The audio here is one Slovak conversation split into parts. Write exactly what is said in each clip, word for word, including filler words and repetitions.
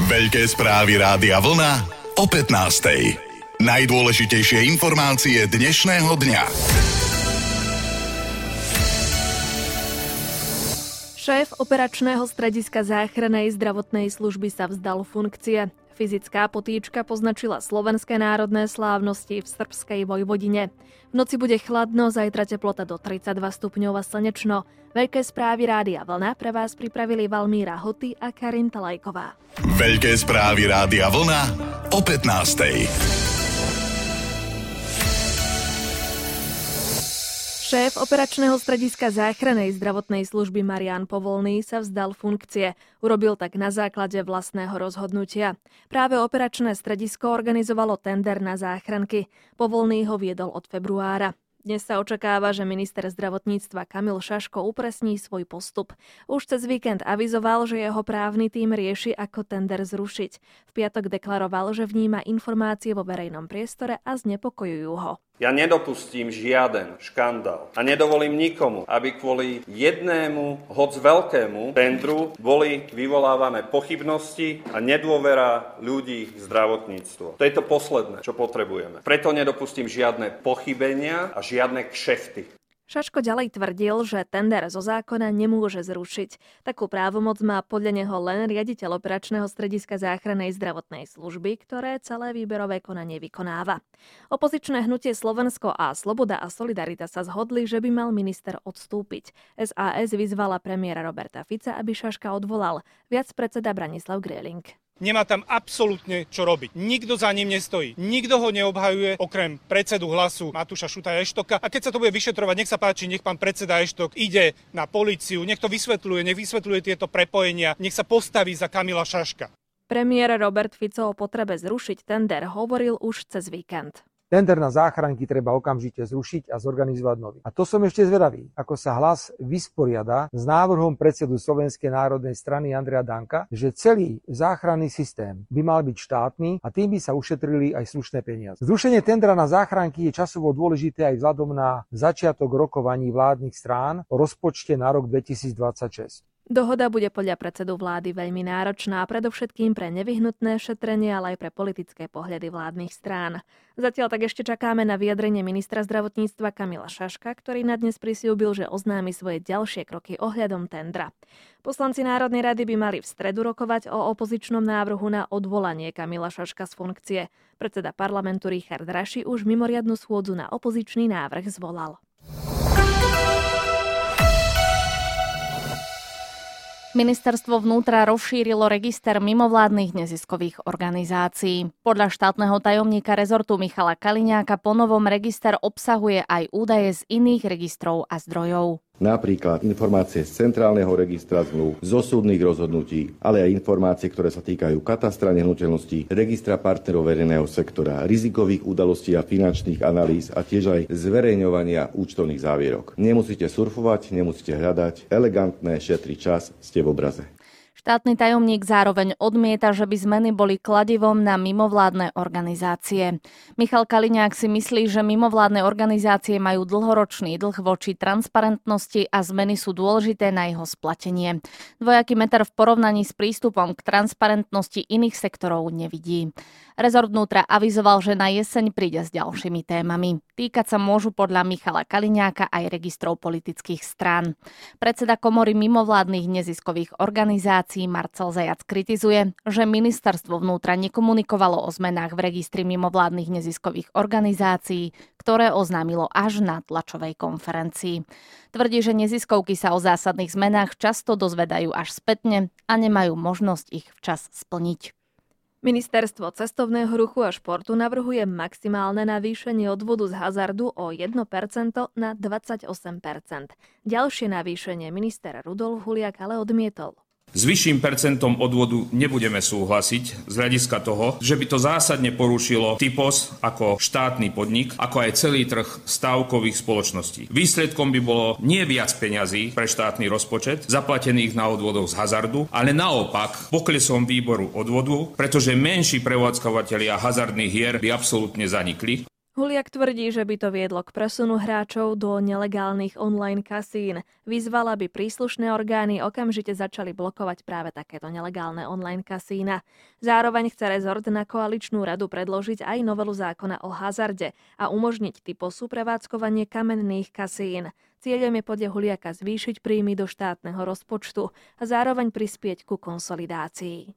Veľké správy Rádia Vlna o pätnástej. Najdôležitejšie informácie dnešného dňa. Šéf operačného strediska záchrannej zdravotnej služby sa vzdal funkcie. Fyzická potýčka poznačila slovenské národné slávnosti v Srbskej Vojvodine. V noci bude chladno, zajtra teplota do tridsaťdva stupňov a slnečno. Veľké správy Rádia Vlna pre vás pripravili Valmíra Hoty a Karin Talajková. Veľké správy Rádia Vlna o pätnástej. Šéf operačného strediska záchrannej zdravotnej služby Marián Povolný sa vzdal funkcie. Urobil tak na základe vlastného rozhodnutia. Práve operačné stredisko organizovalo tender na záchranky. Povolný ho viedol od februára. Dnes sa očakáva, že minister zdravotníctva Kamil Šaško upresní svoj postup. Už cez víkend avizoval, že jeho právny tím rieši, ako tender zrušiť. V piatok deklaroval, že vníma informácie vo verejnom priestore a znepokojujú ho. Ja nedopustím žiaden škandál a nedovolím nikomu, aby kvôli jednému, hoc veľkému tendru boli vyvolávané pochybnosti a nedôvera ľudí v zdravotníctvu. To je to posledné, čo potrebujeme. Preto nedopustím žiadne pochybenia a žiadne kšefty. Šaško ďalej tvrdil, že tender zo zákona nemôže zrušiť. Takú právomoc má podľa neho len riaditeľ operačného strediska záchrannej zdravotnej služby, ktoré celé výberové konanie vykonáva. Opozičné hnutie Slovensko a Sloboda a Solidarita sa zhodli, že by mal minister odstúpiť. es a es vyzvala premiéra Roberta Fica, aby Šaška odvolal. Viac predseda Branislav Grieling. Nemá tam absolútne čo robiť. Nikto za ním nestojí. Nikto ho neobhajuje okrem predsedu Hlasu Matúša Šutaja Eštoka. A keď sa to bude vyšetrovať, nech sa páči, nech pán predseda Eštok ide na políciu, nech to vysvetľuje, nech vysvetľuje tieto prepojenia, nech sa postaví za Kamila Šaška. Premiér Robert Fico o potrebe zrušiť tender hovoril už cez víkend. Tender na záchranky treba okamžite zrušiť a zorganizovať nový. A to som ešte zvedavý, ako sa Hlas vysporiada s návrhom predsedu Slovenskej národnej strany Andreja Danka, že celý záchranný systém by mal byť štátny a tým by sa ušetrili aj slušné peniaze. Zrušenie tendera na záchranky je časovo dôležité aj vzhľadom na začiatok rokovaní vládnych strán o rozpočte na rok dvetisícdvadsaťšesť. Dohoda bude podľa predsedu vlády veľmi náročná, predovšetkým pre nevyhnutné šetrenie, ale aj pre politické pohľady vládnych strán. Zatiaľ tak ešte čakáme na vyjadrenie ministra zdravotníctva Kamila Šaška, ktorý na dnes prisľúbil, že oznámi svoje ďalšie kroky ohľadom tendra. Poslanci Národnej rady by mali v stredu rokovať o opozičnom návrhu na odvolanie Kamila Šaška z funkcie. Predseda parlamentu Richard Raši už mimoriadnu schôdzu na opozičný návrh zvolal. Ministerstvo vnútra rozšírilo register mimovládnych neziskových organizácií. Podľa štátneho tajomníka rezortu Michala Kaliňáka ponovom register obsahuje aj údaje z iných registrov a zdrojov. Napríklad informácie z centrálneho registra zmluv, zo súdnych rozhodnutí, ale aj informácie, ktoré sa týkajú katastra nehnuteľností, registra partnerov verejného sektora, rizikových udalostí a finančných analýz a tiež aj zverejňovania účtovných závierok. Nemusíte surfovať, nemusíte hľadať, elegantné, šetrí čas, ste v obraze. Štátny tajomník zároveň odmieta, že by zmeny boli kladivom na mimovládne organizácie. Michal Kaliňák si myslí, že mimovládne organizácie majú dlhoročný dlh voči transparentnosti a zmeny sú dôležité na jeho splatenie. Dvojaký meter v porovnaní s prístupom k transparentnosti iných sektorov nevidí. Rezort vnútra avizoval, že na jeseň príde s ďalšími témami. Týkať sa môžu podľa Michala Kaliňáka aj registrov politických strán. Predseda komory mimovládnych neziskových organizácií Marcel Zajac kritizuje, že ministerstvo vnútra nekomunikovalo o zmenách v registri mimovládnych neziskových organizácií, ktoré oznámilo až na tlačovej konferencii. Tvrdí, že neziskovky sa o zásadných zmenách často dozvedajú až spätne a nemajú možnosť ich včas splniť. Ministerstvo cestovného ruchu a športu navrhuje maximálne navýšenie odvodu z hazardu o jedno percento na dvadsaťosem percent. Ďalšie navýšenie minister Rudolf Huliak ale odmietol. S vyšším percentom odvodu nebudeme súhlasiť z hľadiska toho, že by to zásadne porušilo Typos ako štátny podnik, ako aj celý trh stávkových spoločností. Výsledkom by bolo nie viac peňazí pre štátny rozpočet, zaplatených na odvodoch z hazardu, ale naopak poklesom výboru odvodu, pretože menší prevádzkovatelia hazardných hier by absolútne zanikli. Huliak tvrdí, že by to viedlo k presunu hráčov do nelegálnych online kasín. Vyzval, aby príslušné orgány okamžite začali blokovať práve takéto nelegálne online kasína. Zároveň chce rezort na koaličnú radu predložiť aj novelu zákona o hazarde a umožniť typosu prevádzkovanie kamenných kasín. Cieľom je podľa Huliaka zvýšiť príjmy do štátneho rozpočtu a zároveň prispieť ku konsolidácii.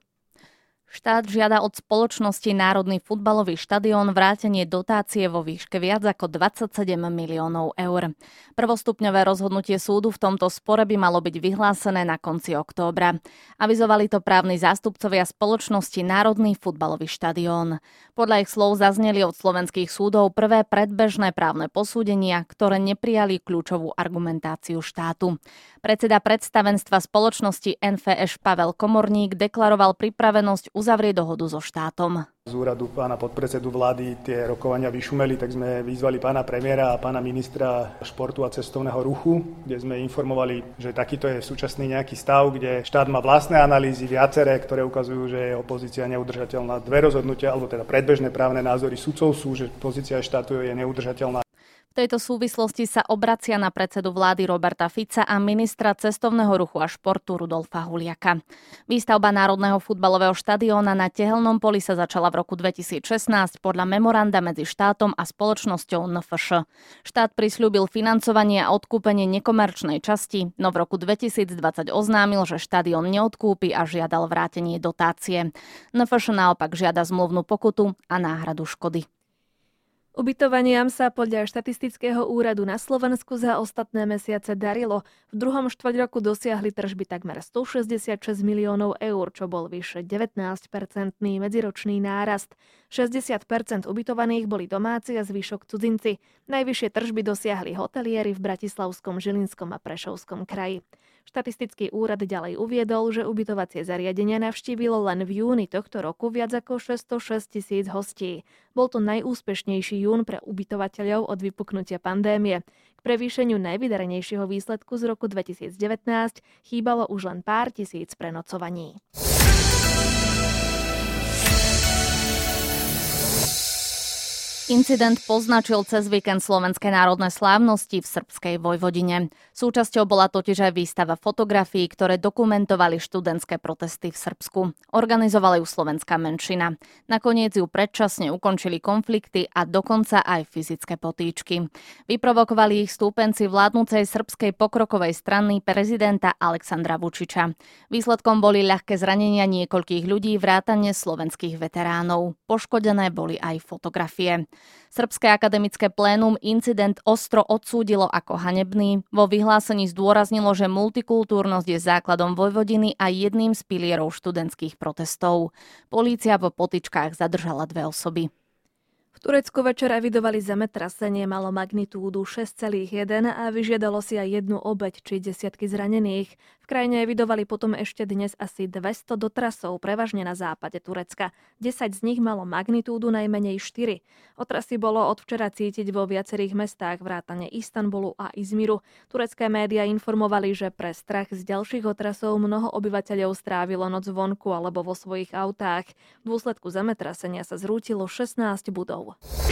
Štát žiada od spoločnosti Národný futbalový štadión vrátenie dotácie vo výške viac ako dvadsaťsedem miliónov eur. Prvostupňové rozhodnutie súdu v tomto spore by malo byť vyhlásené na konci októbra. Avizovali to právni zástupcovia spoločnosti Národný futbalový štadión. Podľa ich slov zazneli od slovenských súdov prvé predbežné právne posúdenia, ktoré neprijali kľúčovú argumentáciu štátu. Predseda predstavenstva spoločnosti en ef eš Pavel Komorník deklaroval pripravenosť uzavrieť dohodu so štátom. Z úradu pána podpredsedu vlády tie rokovania vyšumeli, tak sme vyzvali pána premiéra a pána ministra športu a cestovného ruchu, kde sme informovali, že takýto je súčasný nejaký stav, kde štát má vlastné analýzy, viaceré, ktoré ukazujú, že je opozícia neudržateľná. Dve rozhodnutia, alebo teda predbežné právne názory sudcov sú, že pozícia štátu je neudržateľná. V tejto súvislosti sa obracia na predsedu vlády Roberta Fica a ministra cestovného ruchu a športu Rudolfa Huliaka. Výstavba Národného futbalového štadióna na Tehelnom poli sa začala v roku dvetisícšestnásť podľa memoranda medzi štátom a spoločnosťou en ef š. Štát prisľúbil financovanie a odkúpenie nekomerčnej časti, no v roku dvetisícdvadsať oznámil, že štadión neodkúpi a žiadal vrátenie dotácie. en ef š naopak žiada zmluvnú pokutu a náhradu škody. Ubytovaniam sa podľa štatistického úradu na Slovensku za ostatné mesiace darilo. V druhom štvrťroku dosiahli tržby takmer stošesťdesiatšesť miliónov eur, čo bol vyše devätnásťpercentný medziročný nárast. šesťdesiat percent ubytovaných boli domáci a zvyšok cudzinci. Najvyššie tržby dosiahli hotelieri v Bratislavskom, Žilinskom a Prešovskom kraji. Štatistický úrad ďalej uviedol, že ubytovacie zariadenia navštívilo len v júni tohto roku viac ako šesťstošesť tisíc hostí. Bol to najúspešnejší jún pre ubytovateľov od vypuknutia pandémie. K prevýšeniu najvydarenejšieho výsledku z roku dvetisícdevätnásť chýbalo už len pár tisíc prenocovaní. Incident poznačil cez víkend slovenské národné slávnosti v srbskej Vojvodine. Súčasťou bola totiž aj výstava fotografií, ktoré dokumentovali študentské protesty v Srbsku. Organizovala ju slovenská menšina. Nakoniec ju predčasne ukončili konflikty a dokonca aj fyzické potýčky. Vyprovokovali ich stúpenci vládnucej srbskej pokrokovej strany prezidenta Aleksandra Vučiča. Výsledkom boli ľahké zranenia niekoľkých ľudí vrátane slovenských veteránov. Poškodené boli aj fotografie. Srbské akademické plénum incident ostro odsúdilo ako hanebný. Vo vyhlásení zdôraznilo, že multikultúrnosť je základom Vojvodiny a jedným z pilierov študentských protestov. Polícia po potyčkách zadržala dve osoby. V Turecku večer evidovali zemetrasenie, malo magnitúdu šesť celá jeden a vyžiadalo si aj jednu obeť či desiatky zranených. V krajine evidovali potom ešte dnes asi dvesto dotrasov, prevažne na západe Turecka. desať z nich malo magnitúdu najmenej štyri. Otrasy bolo od včera cítiť vo viacerých mestách vrátane Istanbulu a Izmiru. Turecké médiá informovali, že pre strach z ďalších otrasov mnoho obyvateľov strávilo noc vonku alebo vo svojich autách. V dôsledku zemetrasenia sa zrútilo šestnásť budov.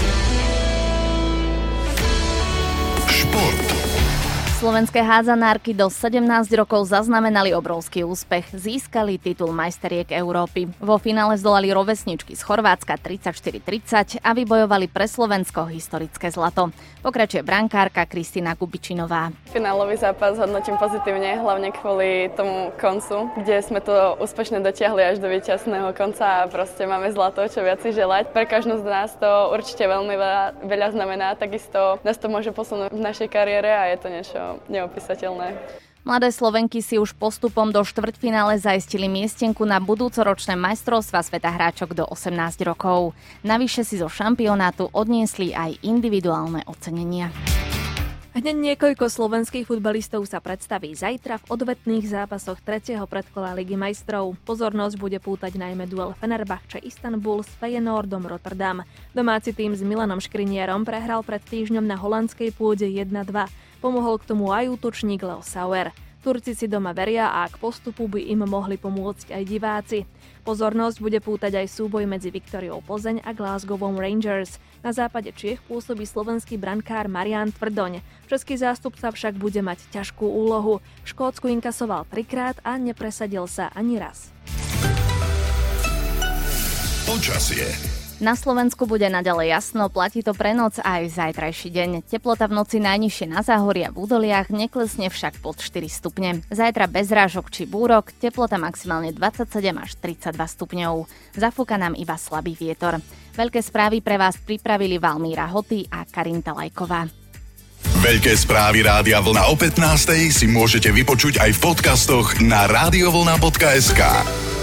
Šport. Slovenské hádzanárky do sedemnásť rokov zaznamenali obrovský úspech. Získali titul majsteriek Európy. Vo finále zdolali rovesničky z Chorvátska tridsaťštyri tridsať a vybojovali pre Slovensko historické zlato. Pokračuje brankárka Kristina Kubičinová. Finálový zápas hodnotím pozitívne, hlavne kvôli tomu koncu, kde sme to úspešne dotiahli až do víťazného konca a proste máme zlato, čo viac si želať. Pre každú z nás to určite veľmi veľa, veľa znamená, takisto nás to môže posunúť v našej kariére a je to niečo neopísateľné. Mladé Slovenky si už postupom do štvrťfinále zaistili miestenku na budúcoročné majstrovstvá sveta hráčok do osemnásť rokov. Navyše si zo šampionátu odniesli aj individuálne ocenenia. Hneď niekoľko slovenských futbalistov sa predstaví zajtra v odvetných zápasoch tretieho predkola Ligy majstrov. Pozornosť bude pútať najmä duel Fenerbahče Istanbul s Feyenoordom Rotterdam. Domáci tým s Milanom Škrinierom prehral pred týždňom na holandskej pôde jedna dva. Pomohol k tomu aj útočník Leo Sauer. Turci si doma veria a k postupu by im mohli pomôcť aj diváci. Pozornosť bude pútať aj súboj medzi Viktoriou Plzeň a Glasgowom Rangers. Na západe Čiech pôsobí slovenský brankár Marián Tvrdoň. Český zástupca však bude mať ťažkú úlohu. V Škótsku inkasoval trikrát a nepresadil sa ani raz. Počasie. Na Slovensku bude naďalej jasno, platí to pre noc aj zajtrajší deň. Teplota v noci najnižšie na záhorí a v údoliach, neklesne však pod štyri stupne. Zajtra bez rážok či búrok, teplota maximálne dvadsaťsedem až tridsaťdva stupňov. Zafúka nám iba slabý vietor. Veľké správy pre vás pripravili Valmíra Hoty a Karinta Lajková. Veľké správy Rádia Vlna o pätnástej si môžete vypočuť aj v podcastoch na radiovlna bodka es ká.